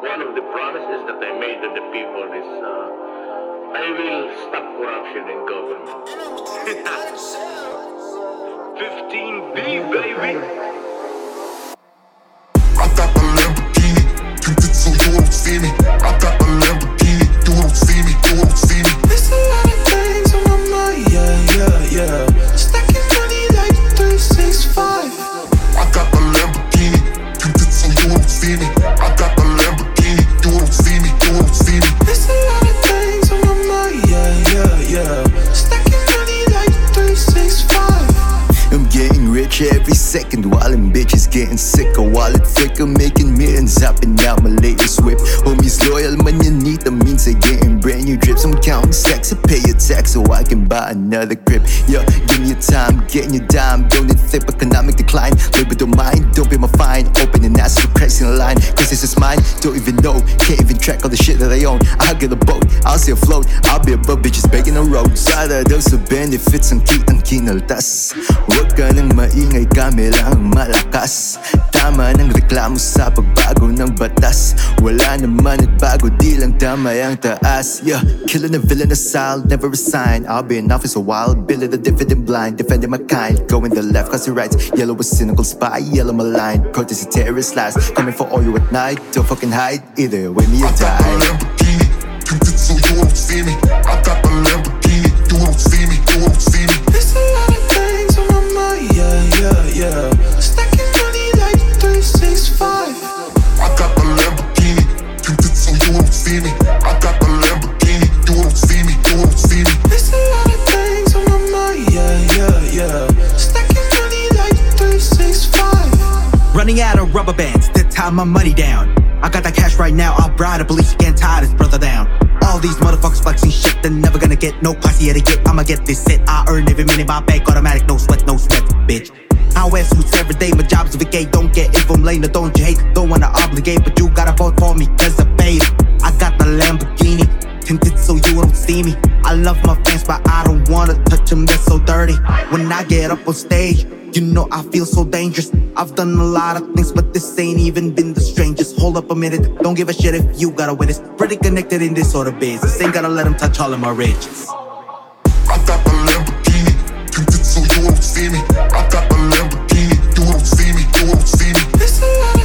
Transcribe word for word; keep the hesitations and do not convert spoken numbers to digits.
one of the promises that I made to the people is uh, I will stop corruption in government. fifteen B, baby! I got the Lamborghini, tinted so you won't see me. I got the Lamborghini, you won't see me, you won't see me. There's a lot of things on my mind, yeah, yeah, yeah. Stacking money like three six five. I got the Lamborghini, tinted so you won't see me. I got the Lamborghini, you won't see me, you won't see me. There's a lot of things on my mind, yeah, yeah, yeah. Stacking money like three six five. I'm getting richer every second while them bitches getting sicker. Wallet thicker, making millions, hopping out my latest whip. Homies loyal, man, you need them, means I getting brand new drips. I'm counting stacks to pay your tax so I can buy another crib. Yeah, give me your time, getting your dime. Don't need flip, economic decline. Labor don't mind, don't pay my fine. Open and ask for price in the line, cause this is mine. Don't even know, can't even track all the shit that I own. I'll get a boat, I'll stay afloat. I'll be above bitches begging the road. Sada daw sa benefits ang kitang kinaltas. Huwag ka nang maingay, kami lang ang malakas. Tama ng reklamo sa pagbago ng batas. Wala naman at bago, di lang tama ang taas. Yeah, killing the villain aside, never resign. I'll be in office a while, building the dividend blind. Defending my kind, going the left cause he rights. Yellow was cynical spy, yellow my line. Courtesy terrorist lies, coming for all you at night. Don't fucking hide, either way me or I got the die. Lamborghini, tinted so you won't see me. I got the Lamborghini, you won't see me, you won't see me. There's a lot of things on my mind, yeah, yeah, yeah. Stacking money like three six five. I got the Lamborghini, tinted so you won't see me. I got the Lamborghini, you won't see me, you won't see me. There's a lot of things on my mind, yeah, yeah, yeah. Stacking money like three six five. Running out of rubber bands to tie my money down. I got that cash right now, I'll bribe the police, can't tie this brother down. All these motherfuckers flexing shit, they're never gonna get no posse etiquette. I'ma get this set, I earn every minute, my bank automatic, no sweat, no sweat, bitch. I wear suits every day, my job's a vacate. Don't get it from lane, or don't you hate? Don't wanna obligate, but you gotta vote for me, cause I paid it. I got the Lamborghini, tinted so you don't see me. I love my fans, but I don't wanna touch them, they're so dirty. When I get up on stage, you know I feel so dangerous. I've done a lot of things, but this ain't even been the strangest. Hold up a minute, don't give a shit if you gotta witness. Pretty connected in this sort of business, ain't gotta let them touch all of my riches. I got the Lamborghini, tinted so you won't see me. I got the Lamborghini, you won't see me, you won't see me. There's a lot